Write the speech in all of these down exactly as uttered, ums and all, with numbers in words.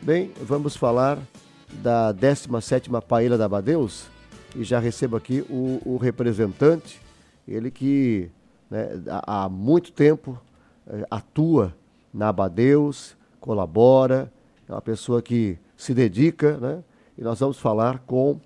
Bem, vamos falar da décima sétima Paella da Abadeus e já recebo aqui o, o representante, ele que né, há, há muito tempo eh, atua na Abadeus, colabora, é uma pessoa que se dedica, né? E nós vamos falar com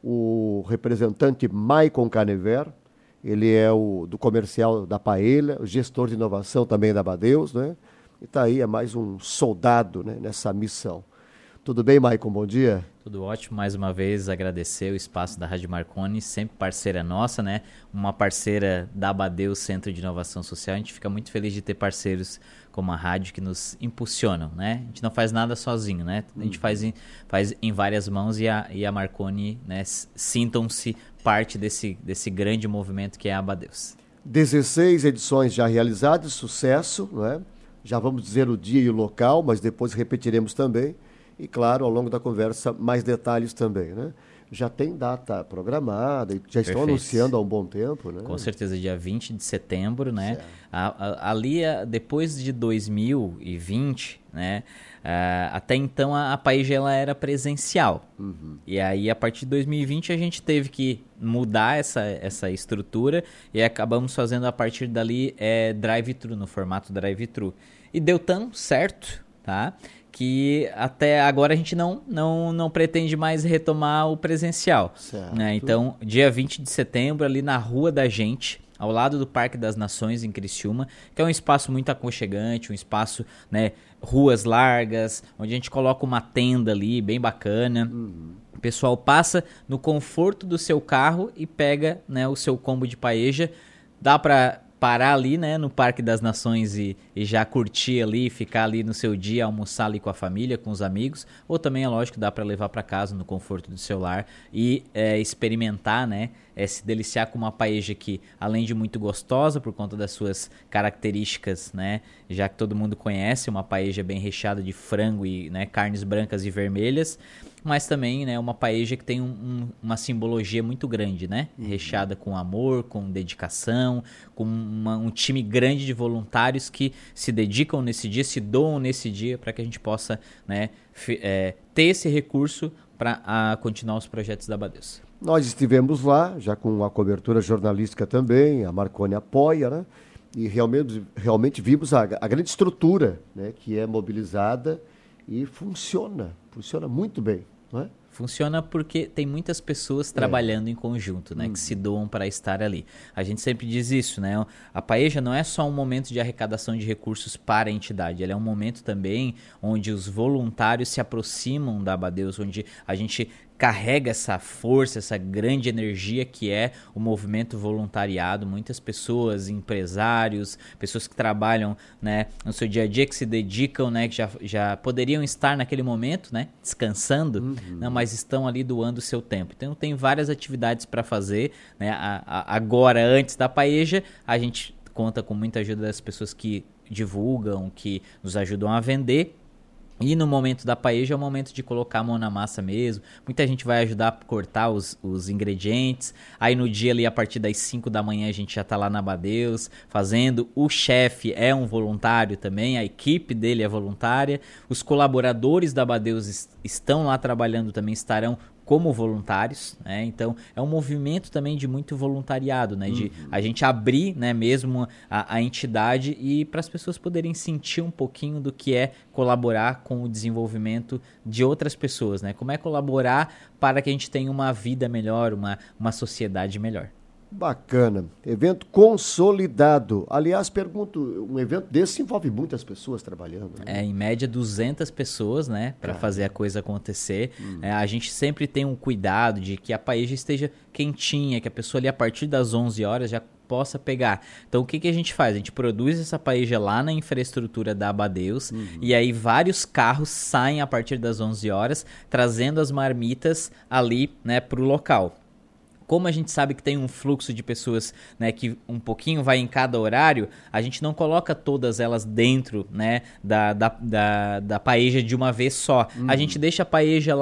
o representante Maicon Canever, ele é o do comercial da Paella, o gestor de inovação também da Abadeus, né? E está aí, é mais um soldado, né, nessa missão. Tudo bem, Maicon? Bom dia. Tudo ótimo. Mais uma vez, agradecer o espaço da Rádio Marconi, sempre parceira nossa, né? Uma parceira da Abadeus Centro de Inovação Social. A gente fica muito feliz de ter parceiros como a rádio que nos impulsionam, né? A gente não faz nada sozinho, né? A gente faz em, faz em várias mãos e a, e a Marconi, né? Sintam-se parte desse, desse grande movimento que é a Abadeus. dezesseis edições já realizadas, sucesso, não é? Já vamos dizer o dia e o local, mas depois repetiremos também. E, claro, ao longo da conversa, mais detalhes também, né? Já tem data programada, já estão Perfeito. Anunciando há um bom tempo, né? Com certeza, dia vinte de setembro, né? A, a, ali, depois de dois mil e vinte, né? Uh, até então, a, a Paella ela era presencial. Uhum. E aí, a partir de dois mil e vinte, a gente teve que mudar essa, essa estrutura e acabamos fazendo, a partir dali, é, drive-thru, no formato drive-thru. E deu tão certo, tá? Que até agora a gente não, não, não pretende mais retomar o presencial. Né? Então, dia vinte de setembro, ali na Rua da Gente, ao lado do Parque das Nações, em Criciúma, que é um espaço muito aconchegante, um espaço, né, ruas largas, onde a gente coloca uma tenda ali, bem bacana. Uhum. O pessoal passa no conforto do seu carro e pega, né, o seu combo de paella. Dá para parar ali, né, no Parque das Nações e, e já curtir ali, ficar ali no seu dia, almoçar ali com a família, com os amigos, ou também, é lógico, dá para levar para casa no conforto do seu lar e é, experimentar, né, é, se deliciar com uma paella que, além de muito gostosa por conta das suas características, né, já que todo mundo conhece, uma paella bem recheada de frango e, né, carnes brancas e vermelhas, mas também, né, uma paella que tem um, um, uma simbologia muito grande, né? Uhum. Recheada com amor, com dedicação, com uma, um time grande de voluntários que se dedicam nesse dia, se doam nesse dia para que a gente possa, né, f- é, ter esse recurso para continuar os projetos da Abadeus. Nós estivemos lá, já com a cobertura jornalística também, a Marconi apoia, né? E realmente, realmente vimos a, a grande estrutura, né, que é mobilizada e funciona, funciona muito bem, não é? Funciona porque tem muitas pessoas trabalhando é. em conjunto, né, hum. que se doam para estar ali. A gente sempre diz isso, né? A Paella não é só um momento de arrecadação de recursos para a entidade, ela é um momento também onde os voluntários se aproximam da Abadeus, onde a gente carrega essa força, essa grande energia que é o movimento voluntariado. Muitas pessoas, empresários, pessoas que trabalham, né, no seu dia a dia, que se dedicam, né, que já, já poderiam estar naquele momento, né, descansando, uhum. não, mas estão ali doando o seu tempo. Então tem várias atividades para fazer, né, a, a, agora, antes da Paella, a gente conta com muita ajuda das pessoas que divulgam, que nos ajudam a vender. E no momento da paella é o momento de colocar a mão na massa mesmo. Muita gente vai ajudar a cortar os, os ingredientes. Aí no dia ali, a partir das cinco da manhã, a gente já tá lá na Abadeus fazendo. O chefe é um voluntário também, a equipe dele é voluntária. Os colaboradores da Abadeus est- estão lá trabalhando também, estarão como voluntários, né? Então é um movimento também de muito voluntariado, né? De uhum. a gente abrir, né, mesmo a, a entidade e para as pessoas poderem sentir um pouquinho do que é colaborar com o desenvolvimento de outras pessoas, né? Como é colaborar para que a gente tenha uma vida melhor, uma, uma sociedade melhor. Bacana. Evento consolidado. Aliás, pergunto, um evento desse envolve muitas pessoas trabalhando, né? É, em média, duzentas pessoas, né, para fazer a coisa acontecer. Hum. É, a gente sempre tem um cuidado de que a paella esteja quentinha, que a pessoa ali, a partir das onze horas, já possa pegar. Então, o que, que a gente faz? A gente produz essa paella lá na infraestrutura da Abadeus, uhum. e aí vários carros saem a partir das onze horas, trazendo as marmitas ali, né, para o local. Como a gente sabe que tem um fluxo de pessoas, né, que um pouquinho vai em cada horário, a gente não coloca todas elas dentro, né, da, da, da, da paella de uma vez só. Uhum. A gente deixa a paella lá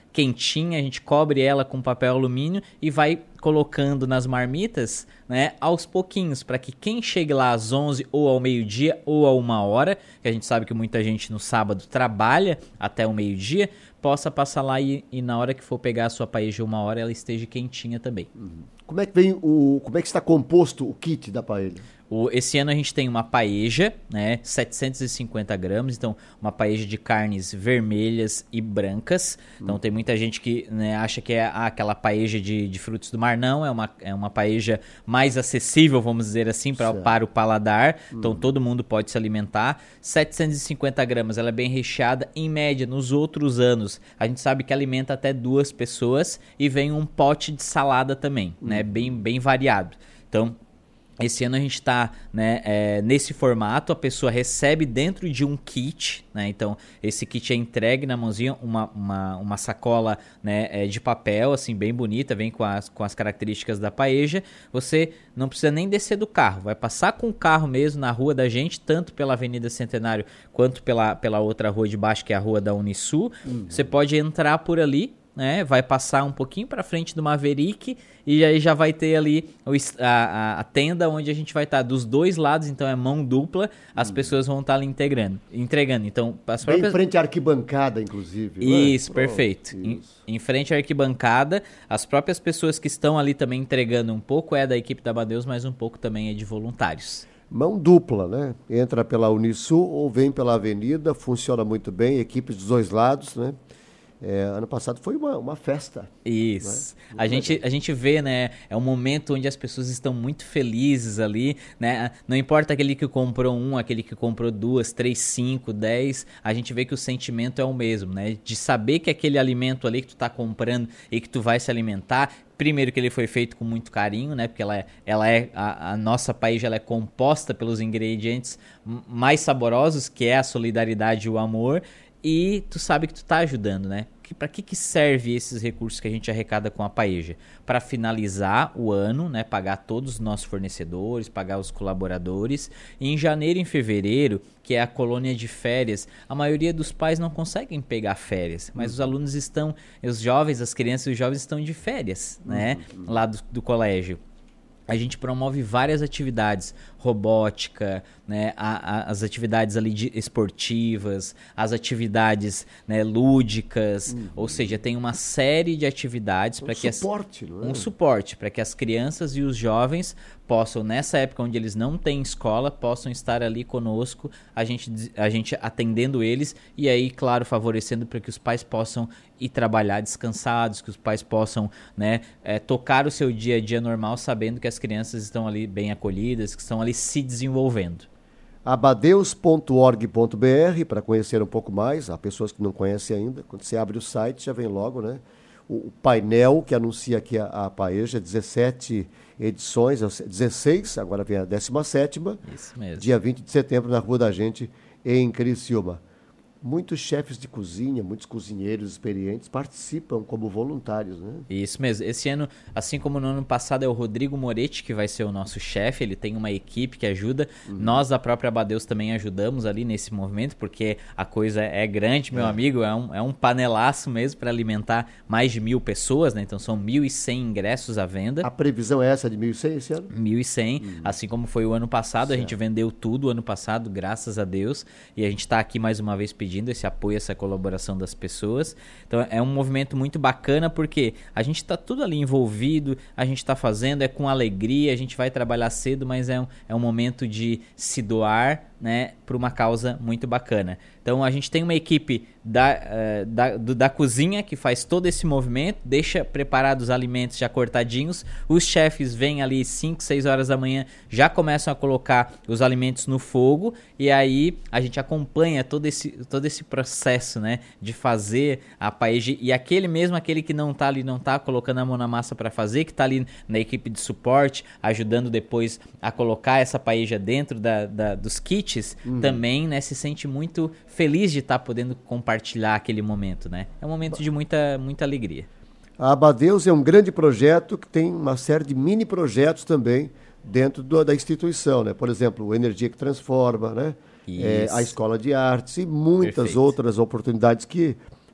quentinha, a gente cobre ela com papel alumínio e vai colocando nas marmitas, né, aos pouquinhos, para que quem chegue lá às onze ou ao meio-dia ou a uma hora, que a gente sabe que muita gente no sábado trabalha até o meio-dia, possa passar lá e, e na hora que for pegar a sua paella uma hora, ela esteja quentinha também. Uhum. Como é que vem o, como é que está composto o kit da paella? O, esse ano a gente tem uma paella, né, setecentos e cinquenta gramas, então uma paella de carnes vermelhas e brancas. Então hum. tem muita gente que, né, acha que é ah, aquela paella de, de frutos do mar. Não, é uma, é uma paella mais acessível, vamos dizer assim, pra, para o paladar. Hum. Então todo mundo pode se alimentar. setecentos e cinquenta gramas, ela é bem recheada. Em média, nos outros anos, a gente sabe que alimenta até duas pessoas e vem um pote de salada também, hum. né, bem, bem variado. Então, esse ano a gente está, né, é, nesse formato, a pessoa recebe dentro de um kit, né, então esse kit é entregue na mãozinha, uma, uma, uma sacola, né, é, de papel, assim, bem bonita, vem com as, com as características da paella. Você não precisa nem descer do carro, vai passar com o carro mesmo na rua da gente, tanto pela Avenida Centenário quanto pela, pela outra rua de baixo, que é a rua da Unisul. Uhum. Você pode entrar por ali, né, vai passar um pouquinho para frente do Maverick e aí já vai ter ali o, a, a, a tenda onde a gente vai estar dos dois lados, então é mão dupla, as hum. pessoas vão estar ali integrando, entregando. Então, as Bem próprias... em frente à arquibancada, inclusive. Isso, é? perfeito. Oh, isso. Em, em frente à arquibancada, as próprias pessoas que estão ali também entregando um pouco é da equipe da Abadeus, mas um pouco também é de voluntários. Mão dupla, né? Entra pela Unisul ou vem pela avenida, funciona muito bem, equipes dos dois lados, né? É, ano passado foi uma, uma festa. Isso. Né? A gente, a gente vê, né? É um momento onde as pessoas estão muito felizes ali, né? Não importa aquele que comprou um, aquele que comprou duas, três, cinco, dez, a gente vê que o sentimento é o mesmo, né? De saber que aquele alimento ali que tu tá comprando e que tu vai se alimentar, primeiro que ele foi feito com muito carinho, né? Porque ela é, ela é a, a nossa paella, ela é composta pelos ingredientes mais saborosos, que é a solidariedade e o amor. E tu sabe que tu tá ajudando, né? Que, para que, que serve esses recursos que a gente arrecada com a paella? Para finalizar o ano, né? Pagar todos os nossos fornecedores, pagar os colaboradores. E em janeiro e em fevereiro, que é a colônia de férias, a maioria dos pais não conseguem pegar férias, mas uhum. os alunos estão, os jovens, as crianças e os jovens estão de férias, né? Uhum. Lá do, do colégio. A gente promove várias atividades, robótica, né, a, a, as atividades ali de esportivas, as atividades, né, lúdicas, uhum. ou seja, tem uma série de atividades um para que suporte, as, não é? um suporte para que as crianças e os jovens possam, nessa época onde eles não têm escola, possam estar ali conosco, a gente, a gente atendendo eles e aí, claro, favorecendo para que os pais possam ir trabalhar descansados, que os pais possam, né, é, tocar o seu dia a dia normal, sabendo que as crianças estão ali bem acolhidas, que estão ali se desenvolvendo. abadeus ponto org ponto br para conhecer um pouco mais, há pessoas que não conhecem ainda, quando você abre o site já vem logo, né? O, o painel que anuncia aqui a, a paella, dezessete edições, dezesseis, agora vem a décima sétima, isso mesmo. Dia vinte de setembro na Rua da Gente, em Criciúma. Muitos chefes de cozinha, muitos cozinheiros experientes participam como voluntários, né? Isso mesmo. Esse ano, assim como no ano passado, é o Rodrigo Moretti que vai ser o nosso chefe. Ele tem uma equipe que ajuda. Uhum. Nós, da própria Abadeus, também ajudamos ali nesse movimento, porque a coisa é grande, meu é. amigo. É um, é um panelaço mesmo para alimentar mais de mil pessoas, né? Então, são mil e cem ingressos à venda. A previsão é essa de mil e cem esse ano? mil e cem, uhum. assim como foi o ano passado. Certo. A gente vendeu tudo o ano passado, graças a Deus. E a gente está aqui mais uma vez pedindo esse apoio, essa colaboração das pessoas. Então é um movimento muito bacana porque a gente está tudo ali envolvido, a gente está fazendo, é com alegria, a gente vai trabalhar cedo, mas é um, é um momento de se doar, né, para uma causa muito bacana. Então a gente tem uma equipe da, uh, da, do, da cozinha que faz todo esse movimento, deixa preparados os alimentos já cortadinhos, os chefes vêm ali cinco, seis horas da manhã, já começam a colocar os alimentos no fogo e aí a gente acompanha todo esse, todo esse processo, né, de fazer a paella, e aquele mesmo, aquele que não está ali, não está colocando a mão na massa para fazer, que está ali na equipe de suporte, ajudando depois a colocar essa paella dentro da, da, dos kits, uhum. também, né, se sente muito feliz de estar tá podendo compartilhar aquele momento, né? É um momento de muita, muita alegria. A Abadeus é um grande projeto que tem uma série de mini projetos também dentro do, da instituição, né? Por exemplo, o Energia que Transforma, né? É, a Escola de Artes e muitas Perfeito. outras oportunidades que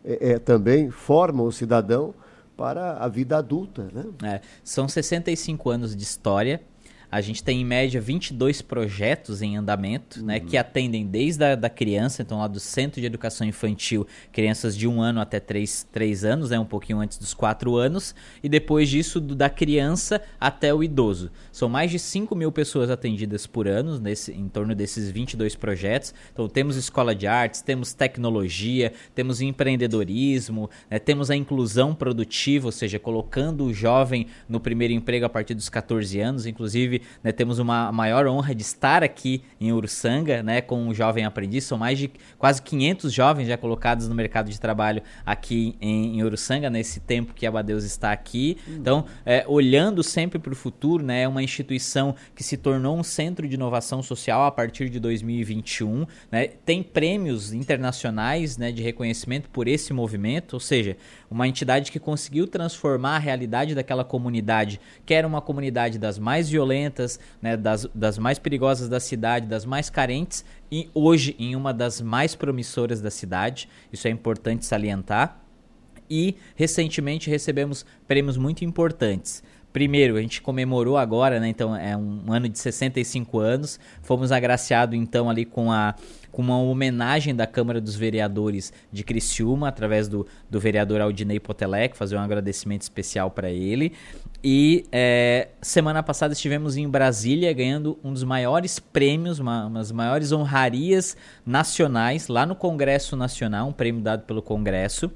é, é, também formam o cidadão para a vida adulta, né? É, são sessenta e cinco anos de história. A gente tem, em média, vinte e dois projetos em andamento, uhum. né, que atendem desde a da criança, então lá do Centro de Educação Infantil, crianças de um ano até três, três anos, né, um pouquinho antes dos quatro anos, e depois disso, do, da criança até o idoso. São mais de cinco mil pessoas atendidas por ano, nesse, em torno desses vinte e dois projetos. Então temos escola de artes, temos tecnologia, temos empreendedorismo, né, temos a inclusão produtiva, ou seja, colocando o jovem no primeiro emprego a partir dos catorze anos, inclusive. Né, temos uma maior honra de estar aqui em Uruçanga, né, com um jovem aprendiz. São mais de quase quinhentos jovens já colocados no mercado de trabalho aqui em, em Uruçanga, nesse tempo que a Abadeus está aqui. Hum. Então, é, olhando sempre para o futuro, né, é uma instituição que se tornou um centro de inovação social a partir de dois mil e vinte e um. Né, tem prêmios internacionais, né, de reconhecimento por esse movimento, ou seja, uma entidade que conseguiu transformar a realidade daquela comunidade, que era uma comunidade das mais violentas, né, das, das mais perigosas da cidade, das mais carentes, e hoje em uma das mais promissoras da cidade. Isso é importante salientar. E recentemente recebemos prêmios muito importantes. Primeiro, a gente comemorou agora, né, então é um ano de sessenta e cinco anos, fomos agraciados então ali com, a, com uma homenagem da Câmara dos Vereadores de Criciúma, através do, do vereador Aldinei Potelec, fazer um agradecimento especial para ele. E é, semana passada estivemos em Brasília ganhando um dos maiores prêmios, uma, umas maiores honrarias nacionais, lá no Congresso Nacional, um prêmio dado pelo Congresso,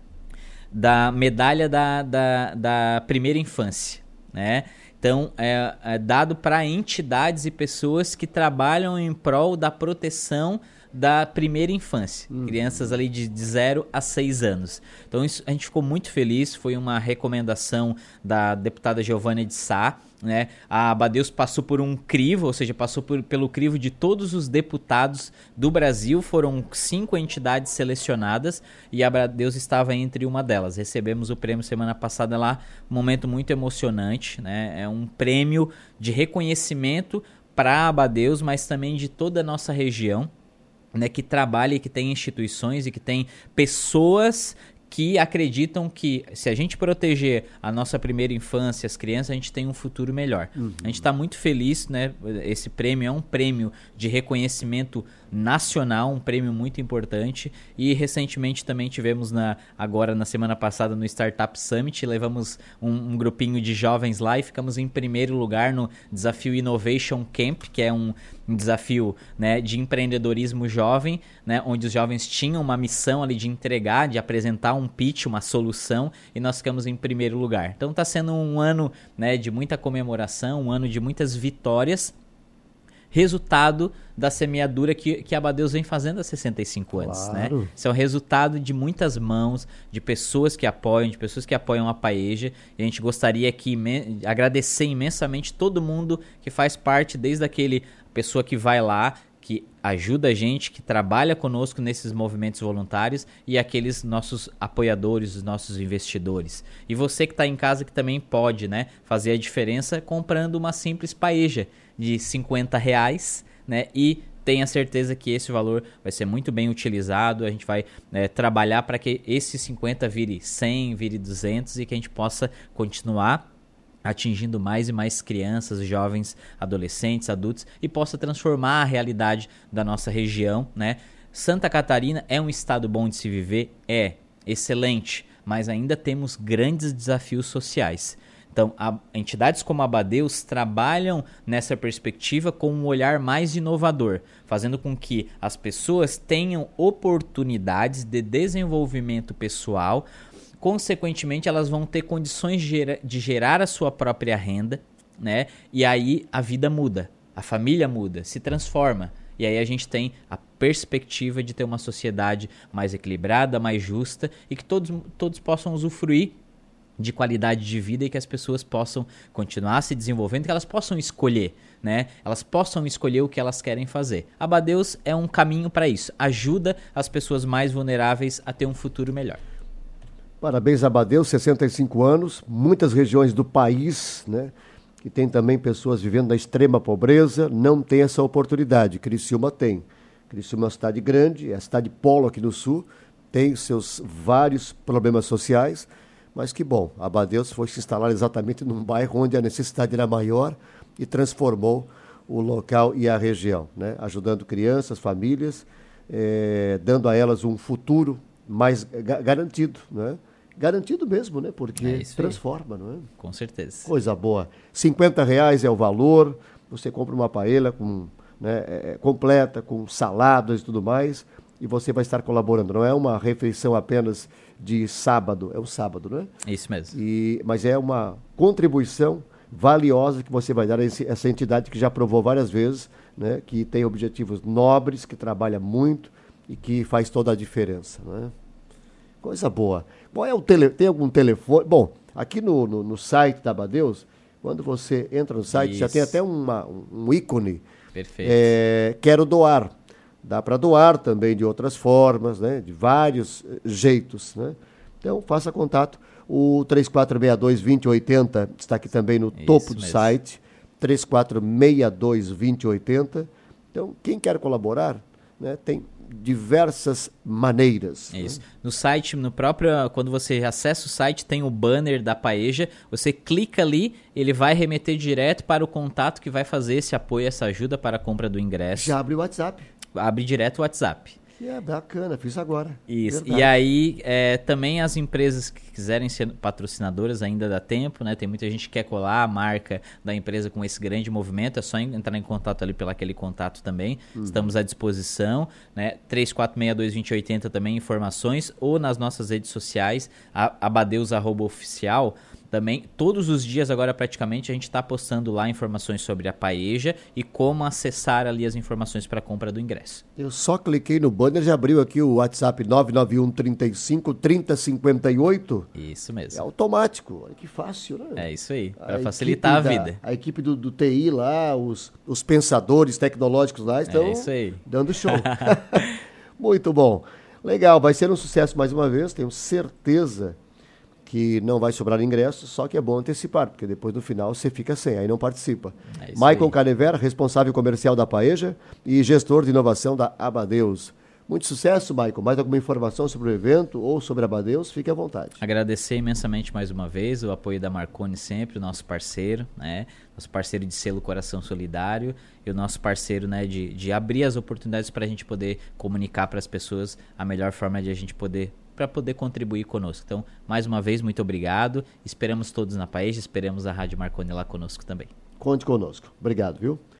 da medalha da, da, da primeira infância. Né? Então, é, é dado para entidades e pessoas que trabalham em prol da proteção da primeira infância, uhum. crianças ali de, de zero a seis anos. Então, isso, a gente ficou muito feliz, foi uma recomendação da deputada Giovânia de Sá. Né? A Abadeus passou por um crivo, ou seja, passou por, pelo crivo de todos os deputados do Brasil. Foram cinco entidades selecionadas e a Abadeus estava entre uma delas. Recebemos o prêmio semana passada lá, um momento muito emocionante, né? É um prêmio de reconhecimento para a Abadeus, mas também de toda a nossa região, né? Que trabalha e que tem instituições e que tem pessoas que acreditam que se a gente proteger a nossa primeira infância, as crianças, a gente tem um futuro melhor. Uhum. A gente está muito feliz, né? Esse prêmio é um prêmio de reconhecimento nacional, um prêmio muito importante, e recentemente também tivemos na, agora na semana passada no Startup Summit, levamos um, um grupinho de jovens lá e ficamos em primeiro lugar no desafio Innovation Camp, que é um, um desafio, né, de empreendedorismo jovem, né, onde os jovens tinham uma missão ali de entregar, de apresentar um pitch, uma solução, e nós ficamos em primeiro lugar. Então está sendo um ano, né, de muita comemoração, um ano de muitas vitórias, resultado da semeadura que, que a Abadeus vem fazendo há sessenta e cinco anos. Claro. Né? Isso é o resultado de muitas mãos, de pessoas que apoiam, de pessoas que apoiam a Paeja. E a gente gostaria aqui imen- agradecer imensamente todo mundo que faz parte, desde aquele pessoa que vai lá, que ajuda a gente, que trabalha conosco nesses movimentos voluntários, e aqueles nossos apoiadores, os nossos investidores. E você que está em casa, que também pode, né, fazer a diferença comprando uma simples Paeja de cinquenta reais, né, e tenha certeza que esse valor vai ser muito bem utilizado. A gente vai, né, trabalhar para que esse cinquenta vire cem, vire duzentos, e que a gente possa continuar atingindo mais e mais crianças, jovens, adolescentes, adultos, e possa transformar a realidade da nossa região, né? Santa Catarina é um estado bom de se viver? É, excelente, mas ainda temos grandes desafios sociais. Então, a, entidades como a Abadeus trabalham nessa perspectiva com um olhar mais inovador, fazendo com que as pessoas tenham oportunidades de desenvolvimento pessoal. Consequentemente, elas vão ter condições de gerar, de gerar a sua própria renda, né? E aí a vida muda, a família muda, se transforma. E aí a gente tem a perspectiva de ter uma sociedade mais equilibrada, mais justa, e que todos, todos possam usufruir de qualidade de vida, e que as pessoas possam continuar se desenvolvendo, que elas possam escolher, né? Elas possam escolher o que elas querem fazer. A Abadeus é um caminho para isso, ajuda as pessoas mais vulneráveis a ter um futuro melhor. Parabéns, Abadeus, sessenta e cinco anos, muitas regiões do país, né, que tem também pessoas vivendo na extrema pobreza, não tem essa oportunidade. Criciúma tem. Criciúma é uma cidade grande, é a cidade polo aqui no sul, tem seus vários problemas sociais, mas que bom, a Abadeus foi se instalar exatamente num bairro onde a necessidade era maior e transformou o local e a região, né? Ajudando crianças, famílias, eh, dando a elas um futuro mais ga- garantido, né? Garantido mesmo, né? Porque É isso aí. transforma, não é? Com certeza. Coisa boa. cinquenta reais é o valor, você compra uma paella com, né, é, completa, com saladas e tudo mais, e você vai estar colaborando. Não é uma refeição apenas de sábado, é o sábado, né? Isso mesmo. E, mas é uma contribuição valiosa que você vai dar a esse- essa entidade que já provou várias vezes, né, que tem objetivos nobres, que trabalha muito e que faz toda a diferença, né? Coisa boa. Qual é o tele, tem algum telefone? Bom, aqui no, no, no site da Abadeus, quando você entra no site, já Isso. tem até uma, um, um ícone. Perfeito. É, quero doar. Dá para doar também de outras formas, né? De vários eh, jeitos, né? Então, faça contato. O três quatro seis dois, dois zero oito zero está aqui também no Isso topo do mesmo. site. três quatro seis dois, dois zero oito zero. Então, quem quer colaborar, né, tem diversas maneiras. É isso. Né? No site, no próprio, quando você acessa o site, tem o banner da Paeja. Você clica ali, ele vai remeter direto para o contato que vai fazer esse apoio, essa ajuda para a compra do ingresso. Já abre o WhatsApp. Abre direto o WhatsApp. Que é bacana, fiz agora. Isso. Verdade. E aí, é, também as empresas que quiserem ser patrocinadoras ainda dá tempo, né? Tem muita gente que quer colar a marca da empresa com esse grande movimento. É só entrar em contato ali pelo aquele contato também. Uhum. Estamos à disposição, né? três quatro seis dois, dois zero oito zero também informações, ou nas nossas redes sociais, a- abadeus arroba oficial. Também, todos os dias agora praticamente a gente está postando lá informações sobre a Paeja e como acessar ali as informações para a compra do ingresso. Eu só cliquei no banner, já abriu aqui o WhatsApp nove nove um, trinta e cinco, trinta, cinquenta e oito. Isso É mesmo. automático. Olha que fácil, né? É isso aí, A para facilitar a equipe da- vida. A equipe do, do T I lá, os, os pensadores tecnológicos lá estão É isso aí. dando show. Muito bom. Legal, vai ser um sucesso mais uma vez, tenho certeza que não vai sobrar ingresso, só que é bom antecipar, porque depois no final você fica sem, aí não participa. É isso Maicon aí. Canever, responsável comercial da Paeja e gestor de inovação da Abadeus. Muito sucesso, Maicon. Mais alguma informação sobre o evento ou sobre a Abadeus? Fique à vontade. Agradecer imensamente mais uma vez o apoio da Marconi sempre, o nosso parceiro, né? Nosso parceiro de selo Coração Solidário e o nosso parceiro, né, de, de abrir as oportunidades para a gente poder comunicar para as pessoas a melhor forma de a gente poder para poder contribuir conosco. Então, mais uma vez, muito obrigado. Esperamos todos na Paeja, esperamos a Rádio Marconi lá conosco também. Conte conosco. Obrigado, viu?